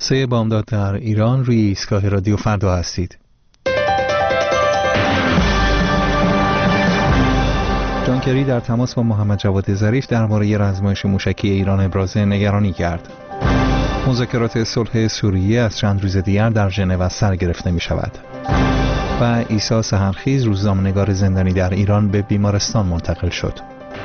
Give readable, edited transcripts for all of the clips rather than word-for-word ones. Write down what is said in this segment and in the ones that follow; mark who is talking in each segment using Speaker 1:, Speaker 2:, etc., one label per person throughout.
Speaker 1: 3 بامداد در ایران، روی ایستگاه رادیو فردا هستید. جان کری در تماس با محمد جواد ظریف درباره رزمایش موشکی ایران ابراز نگرانی کرد. مذاکرات صلح سوریه از چند روز دیگر در ژنو سر گرفته می شود. و عیسی سحرخیز، روزنامه‌نگار زندانی در ایران، به بیمارستان منتقل شد.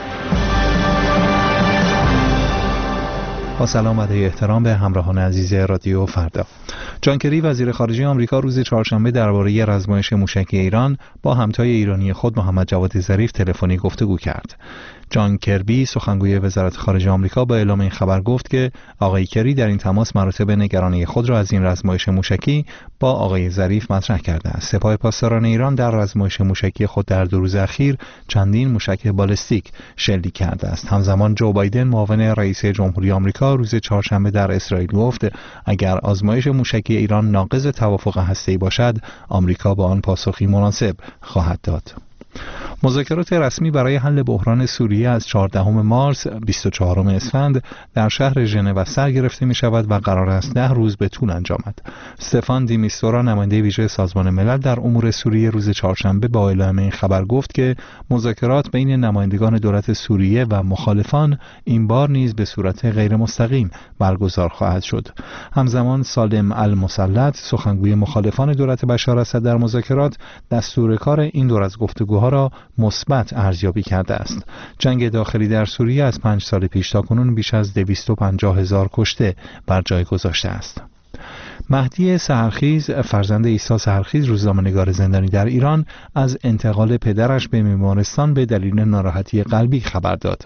Speaker 1: با سلام و احترام به همراهان عزیز رادیو فردا. جان کری وزیر خارجه آمریکا روز چهارشنبه درباره رزمایش موشکی ایران با همتای ایرانی خود محمد جواد ظریف تلفنی گفتگو کرد. جان کربی، سخنگوی وزارت خارجه آمریکا، با اعلام این خبر گفت که آقای کری در این تماس مراتب نگرانی خود را از این رزمایش موشکی با آقای ظریف مطرح کرده است. سپاه پاسداران ایران در رزمایش موشکی خود در 2 روز اخیر چندین موشک بالستیک شلیک کرده است. همزمان جو بایدن، معاون رئیس جمهوری آمریکا، روز چهارشنبه در اسرائیل گفت اگر آزمایش موشکی ایران ناقض توافق هسته‌ای باشد، آمریکا با آن پاسخی مناسب خواهد داد. مذاکرات رسمی برای حل بحران سوریه از 14 مارس 24 اسفند در شهر ژنو سر گرفته می شود و قرار است 10 روز به طول انجامد. استفان دی میستورا، نماینده ویژه سازمان ملل در امور سوریه، روز چهارشنبه با اعلام این خبر گفت که مذاکرات بین نمایندگان دولت سوریه و مخالفان این بار نیز به صورت غیر مستقیم برگزار خواهد شد. همزمان سالم المسلط، سخنگوی مخالفان دولت بشار اسد در مذاکرات، دستور کار این دور از گفتگوها را مثبت ارزیابی کرده است. جنگ داخلی در سوریه از 5 سال پیش تا کنون بیش از 250,000 کشته بر جای گذاشته است. مهدی سحرخیز، فرزند عیسی سحرخیز، روزنامه‌نگار زندانی در ایران، از انتقال پدرش به بیمارستان به دلیل ناراحتی قلبی خبر داد.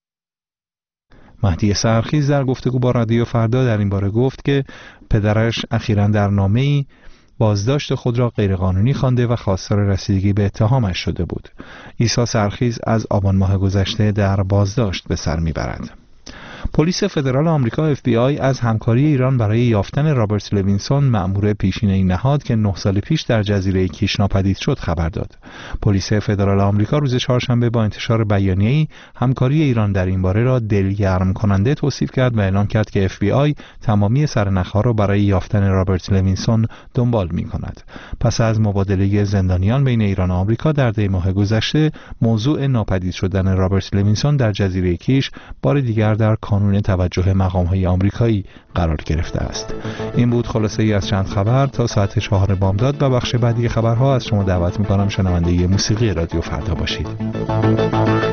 Speaker 1: مهدی سحرخیز در گفتگو با رادیو فردا در این باره گفت که پدرش اخیراً در نامه‌ای بازداشت خود را غیرقانونی خوانده و خواستار رسیدگی به اتهامش شده بود. عیسی سحرخیز از آبان ماه گذشته در بازداشت به سر میبرد. پلیس فدرال آمریکا FBI از همکاری ایران برای یافتن رابرت لوینسون، مأمور پیشین این نهاد که 9 سال پیش در جزیره کیش ناپدید شد، خبر داد. پلیس فدرال آمریکا روز چهارشنبه با انتشار بیانیه‌ای همکاری ایران در این باره را دلگرم کننده توصیف کرد و اعلام کرد که FBI تمامی سرنخ‌ها را برای یافتن رابرت لوینسون دنبال می‌کند. پس از مبادله زندانیان بین ایران و آمریکا در دی ماه گذشته، موضوع ناپدید شدن رابرت لوینسون در جزیره کیش بار دیگر در کانون توجه مقام‌های آمریکایی قرار گرفته است. این بود خلاصه ای از چند خبر. تا ساعت 4 بامداد و بخش بعدی خبرها از شما دعوت می‌کنم شنونده موسیقی رادیو فردا باشید.